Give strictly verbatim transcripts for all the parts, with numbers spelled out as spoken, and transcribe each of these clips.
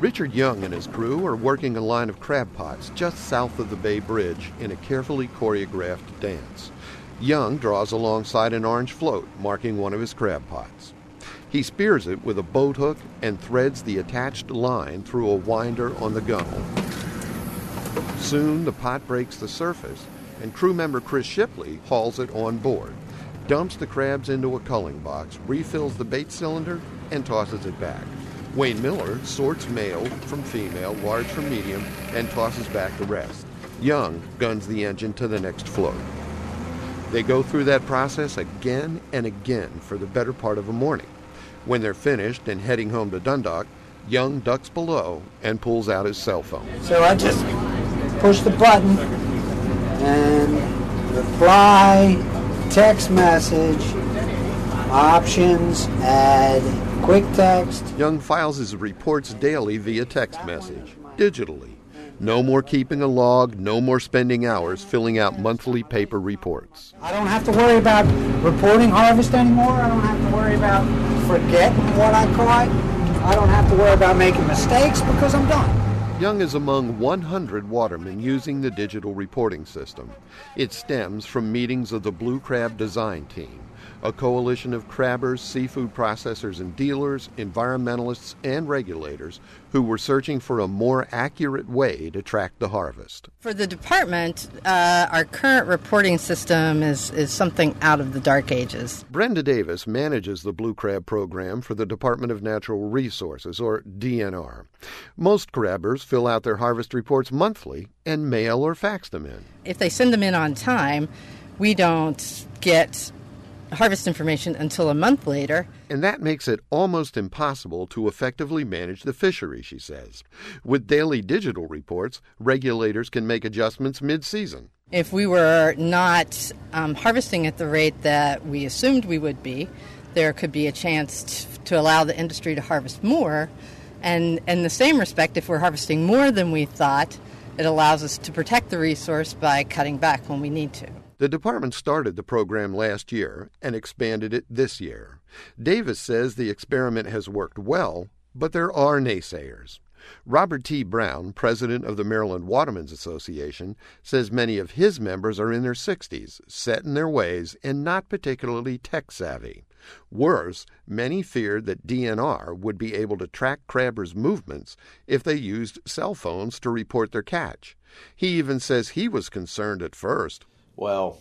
Richard Young and his crew are working a line of crab pots just south of the Bay Bridge in a carefully choreographed dance. Young draws alongside an orange float marking one of his crab pots. He spears it with a boat hook and threads the attached line through a winder on the gunnel. Soon the pot breaks the surface, and crew member Chris Shipley hauls it on board, dumps the crabs into a culling box, refills the bait cylinder, and tosses it back. Wayne Miller sorts male from female, large from medium, and tosses back the rest. Young guns the engine to the next float. They go through that process again and again for the better part of a morning. When they're finished and heading home to Dundalk, Young ducks below and pulls out his cell phone. So I just push the button and reply, text message, options, add quick text. Young files his reports daily via text message, digitally. No more keeping a log, no more spending hours filling out monthly paper reports. I don't have to worry about reporting harvest anymore. I don't have to worry about forgetting what I caught. I don't have to worry about making mistakes because I'm done. Young is among one hundred watermen using the digital reporting system. It stems from meetings of the Blue Crab Design Team, a coalition of crabbers, seafood processors and dealers, environmentalists, and regulators who were searching for a more accurate way to track the harvest. For the department, uh, our current reporting system is, is something out of the dark ages. Brenda Davis manages the Blue Crab program for the Department of Natural Resources, or D N R. Most crabbers fill out their harvest reports monthly and mail or fax them in. If they send them in on time, we don't get harvest information until a month later. And that makes it almost impossible to effectively manage the fishery, she says. With daily digital reports, regulators can make adjustments mid-season. If we were not um, harvesting at the rate that we assumed we would be, there could be a chance t- to allow the industry to harvest more. And in the same respect, if we're harvesting more than we thought, it allows us to protect the resource by cutting back when we need to. The department started the program last year and expanded it this year. Davis says the experiment has worked well, but there are naysayers. Robert T. Brown, president of the Maryland Watermen's Association, says many of his members are in their sixties, set in their ways, and not particularly tech-savvy. Worse, many feared that D N R would be able to track crabbers' movements if they used cell phones to report their catch. He even says he was concerned at first. Well,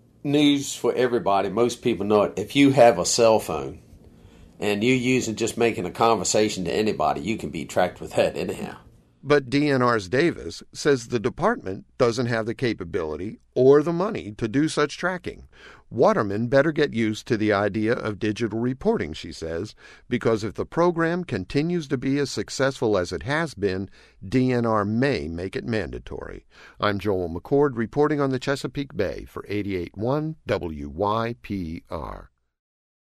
news for everybody, most people know it. If you have a cell phone and you're using just making a conversation to anybody, you can be tracked with that anyhow. But D N R's Davis says the department doesn't have the capability or the money to do such tracking. Watermen better get used to the idea of digital reporting, she says, because if the program continues to be as successful as it has been, D N R may make it mandatory. I'm Joel McCord reporting on the Chesapeake Bay for eighty-eight point one W Y P R.